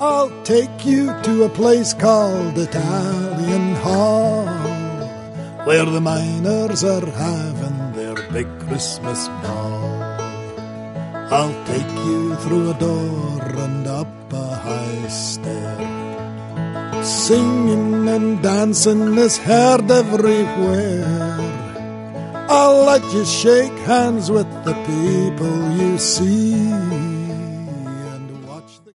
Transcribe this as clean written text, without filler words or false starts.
I'll take you to a place called Italian Hall, where the miners are having their big Christmas ball. I'll take you through a door and up a high stair. Singing and dancing is heard everywhere. I'll let you shake hands with the people you see.